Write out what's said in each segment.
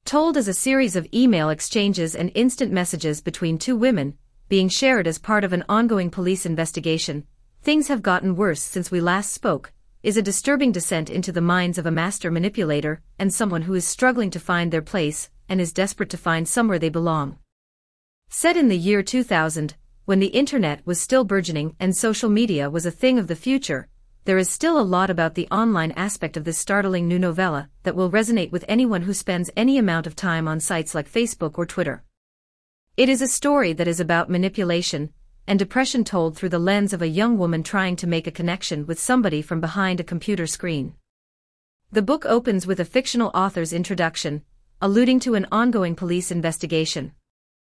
Told as a series of email exchanges and instant messages between two women, being shared as part of an ongoing police investigation, Things Have Gotten Worse Since We Last Spoke, is a disturbing descent into the minds of a master manipulator and someone who is struggling to find their place and is desperate to find somewhere they belong. Set in the year 2000, when the internet was still burgeoning and social media was a thing of the future, there is still a lot about the online aspect of this startling new novella that will resonate with anyone who spends any amount of time on sites like Facebook or Twitter. It is a story that is about manipulation and depression told through the lens of a young woman trying to make a connection with somebody from behind a computer screen. The book opens with a fictional author's introduction, alluding to an ongoing police investigation.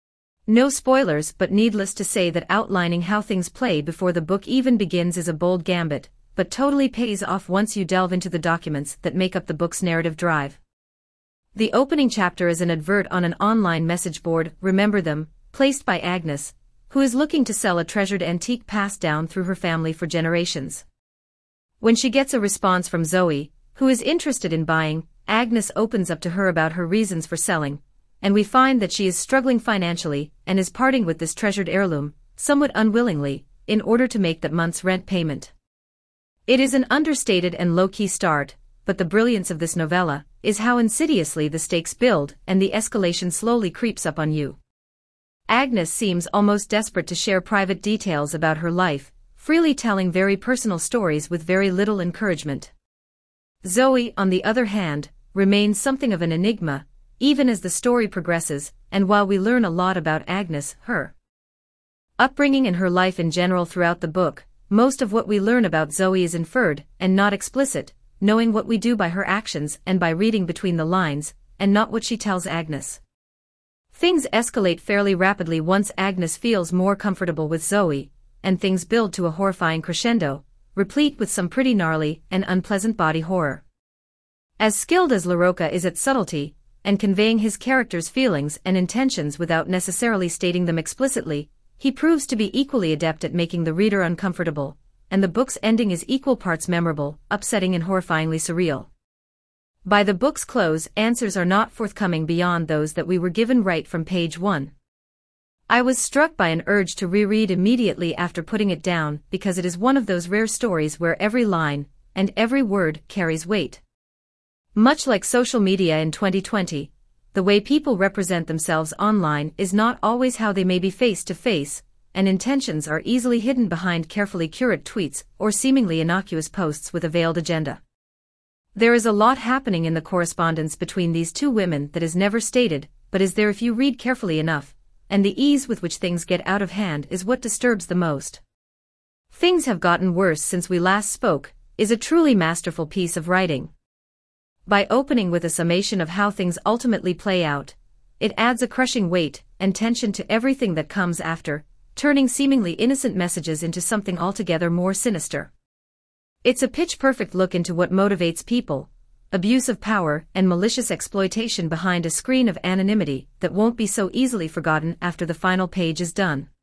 No spoilers, but needless to say that outlining how things play before the book even begins is a bold gambit, but totally pays off once you delve into the documents that make up the book's narrative drive. The opening chapter is an advert on an online message board, Remember Them, placed by Agnes, who is looking to sell a treasured antique passed down through her family for generations. When she gets a response from Zoe, who is interested in buying, Agnes opens up to her about her reasons for selling, and we find that she is struggling financially and is parting with this treasured heirloom, somewhat unwillingly, in order to make that month's rent payment. It is an understated and low-key start, but the brilliance of this novella is how insidiously the stakes build and the escalation slowly creeps up on you. Agnes seems almost desperate to share private details about her life, freely telling very personal stories with very little encouragement. Zoe, on the other hand, remains something of an enigma, even as the story progresses, and while we learn a lot about Agnes, her upbringing and her life in general throughout the book, most of what we learn about Zoe is inferred and not explicit, knowing what we do by her actions and by reading between the lines, and not what she tells Agnes. Things escalate fairly rapidly once Agnes feels more comfortable with Zoe, and things build to a horrifying crescendo, replete with some pretty gnarly and unpleasant body horror. As skilled as LaRocca is at subtlety, and conveying his character's feelings and intentions without necessarily stating them explicitly, he proves to be equally adept at making the reader uncomfortable, and the book's ending is equal parts memorable, upsetting and horrifyingly surreal. By the book's close, answers are not forthcoming beyond those that we were given right from page 1. I was struck by an urge to reread immediately after putting it down because it is one of those rare stories where every line and every word carries weight. Much like social media in 2020, the way people represent themselves online is not always how they may be face to face, and intentions are easily hidden behind carefully curated tweets or seemingly innocuous posts with a veiled agenda. There is a lot happening in the correspondence between these two women that is never stated, but is there if you read carefully enough, and the ease with which things get out of hand is what disturbs the most. Things Have Gotten Worse Since We Last Spoke is a truly masterful piece of writing. By opening with a summation of how things ultimately play out, it adds a crushing weight and tension to everything that comes after, turning seemingly innocent messages into something altogether more sinister. It's a pitch-perfect look into what motivates people, abuse of power and malicious exploitation behind a screen of anonymity that won't be so easily forgotten after the final page is done.